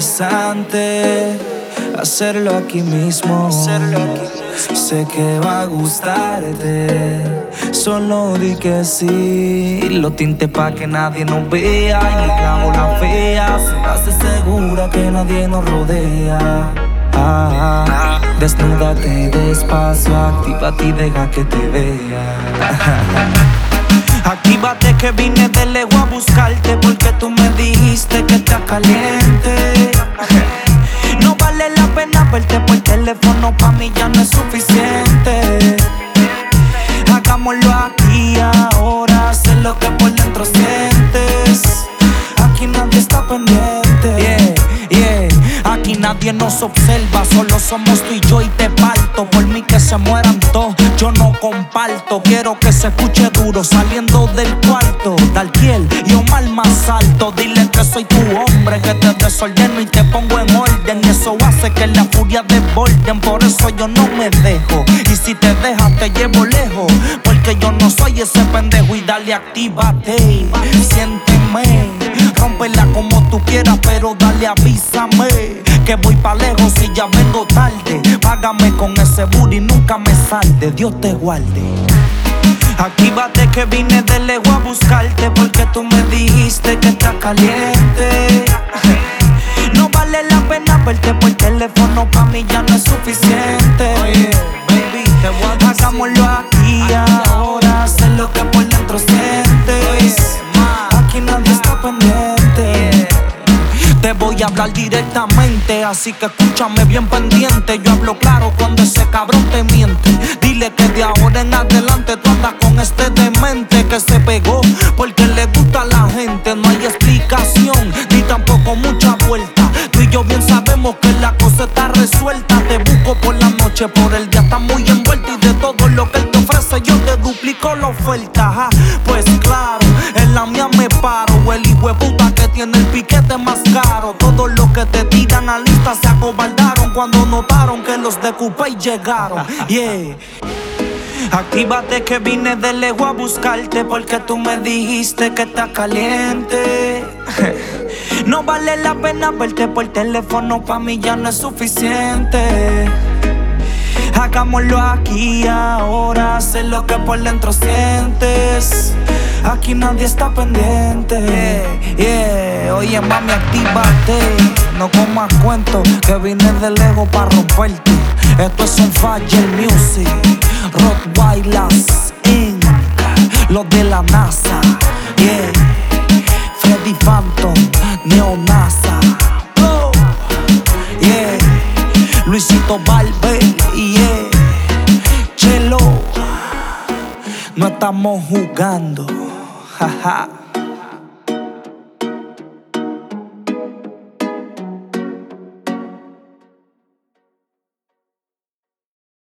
interesante hacerlo aquí mismo. Sé que va a gustarte, solo di que sí. Lo tinte pa' que nadie nos vea y ni clavo la fea. Hace segura que nadie nos rodea. Desnúdate despacio, actívate y deja que te vea. Actívate que vine de lejos a buscarte, porque tú me dijiste que estás caliente. No vale la pena verte por teléfono, pa' mí ya no es suficiente. Hagámoslo aquí ahora, sé lo que por dentro sientes. Aquí nadie está pendiente, aquí nadie nos observa, solo somos tú y yo y te parto. Por mí que se mueran todos, yo no comparto. Quiero que se escuche duro saliendo del cuarto. Dalquiel y Omar más alto. Dile que soy tu hombre, que te desordeno y te pongo en orden. Y eso hace que la furia desborden. Por eso yo no me dejo, y si te dejas te llevo lejos, porque yo no soy ese pendejo. Y dale, actívate, siénteme, rómpela como tú quieras, pero dale, avísame que voy pa' lejos y ya vengo tarde. Págame con ese booty, nunca me salde, Dios te guarde. Actívate que vine de lejos a buscarte, porque tú me dijiste que estás caliente. No vale la pena verte por teléfono, pa' mí ya no es suficiente. Oye, baby, te voy a decir, hagámoslo aquí ahora, sé lo que por dentro sientes. Aquí nadie está pendiente. Te voy a hablar directamente, así que escúchame bien pendiente. Yo hablo claro cuando ese cabrón te miente. Dile que de ahora en adelante tú andas con este demente que se pegó porque le gusta a la gente. No hay explicación, ni tampoco mucha vuelta. Tú y yo bien sabemos que la cosa está resuelta. Te busco por la noche, por el día estás muy envuelta. Y de todo lo que él te ofrece yo te duplico la oferta. Pues claro, en la mía me paro. El hijo de puta que tiene el piquete más caro. Todos los que te tiran a lista se acobardaron cuando notaron que los de Coupé llegaron. Actívate que vine de lejos a buscarte, porque tú me dijiste que estás caliente. No vale la pena verte por teléfono, pa' mí ya no es suficiente. Hagámoslo aquí ahora, sé lo que por dentro sientes. Aquí nadie está pendiente. Oye mami, actívate, no comas cuento, que vine de lejos pa' romperte. Esto es un Fire Music, Rottweilers Inc., los de la NASA, Freddy Phantom, Neonasa, Luisito Barber, Chelo. No estamos jugando, jaja.